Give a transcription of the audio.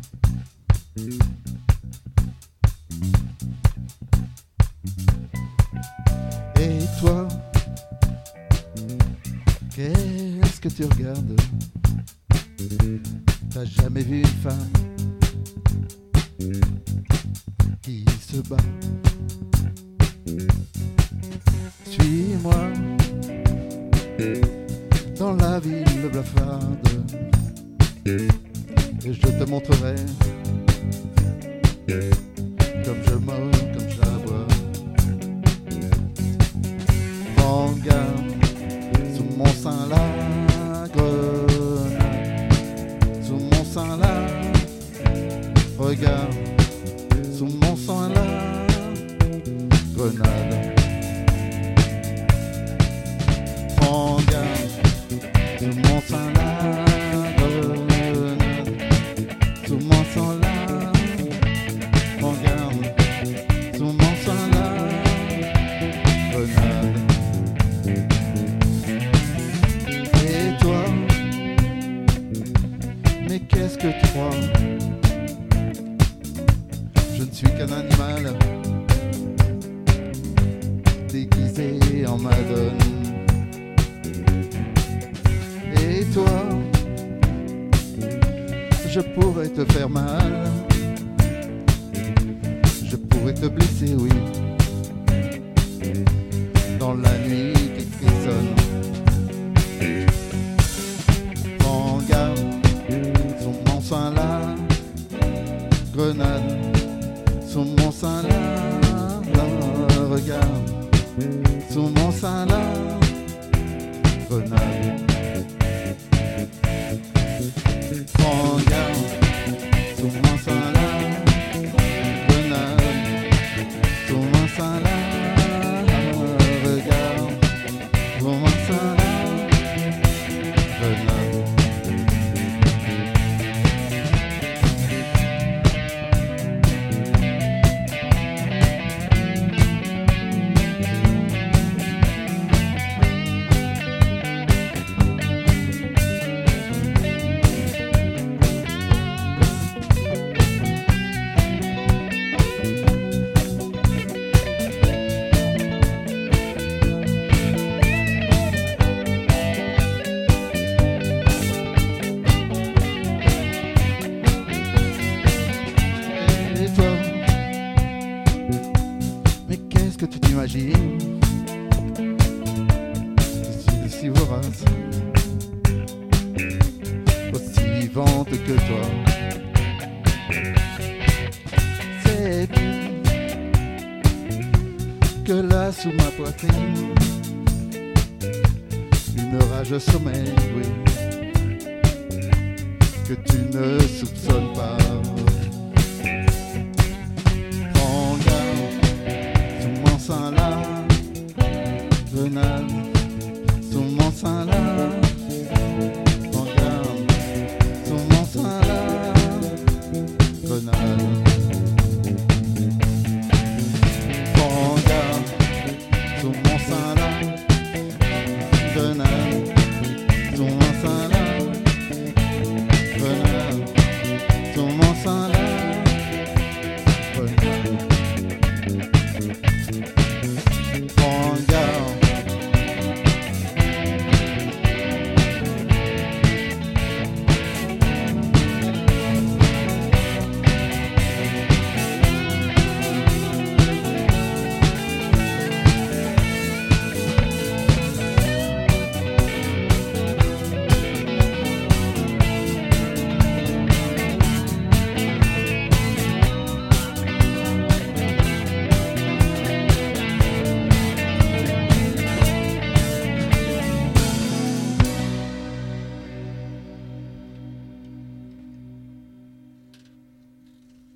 Et toi, qu'est-ce que tu regardes? T'as jamais vu une femme qui se bat? Suis-moi dans la ville blafarde et je te montrerai comme je mords, comme j'aboie. Prends garde, sous mon sein la grenade, sous mon sein la, regarde, sous mon sein la grenade. Prends garde, sous mon sein la grenade, sous mon sein la, prends garde, sous mon sein la grenade. Et toi, mais qu'est-ce que tu crois? Je ne suis qu'un animal déguisé en madone. Et toi, je pourrais te faire mal, je pourrais te blesser, oui, dans la nuit qui frissonne. Prends garde, sous mon sein la grenade, sous mon sein la, regarde, sous mon sein la grenade. Prends garde, sous mon sein la grenade, sous mon sein la, regarde, sous mon sein la grenade. Et toi, mais qu'est-ce que tu t'imagines? Je suis si vorace, aussi vivante que toi. C'est plus que là sous ma poitrine, une rage sommeil, oui, que tu ne soupçonnes pas. Prends garde, sous mon sein la grenade, sous mon sein la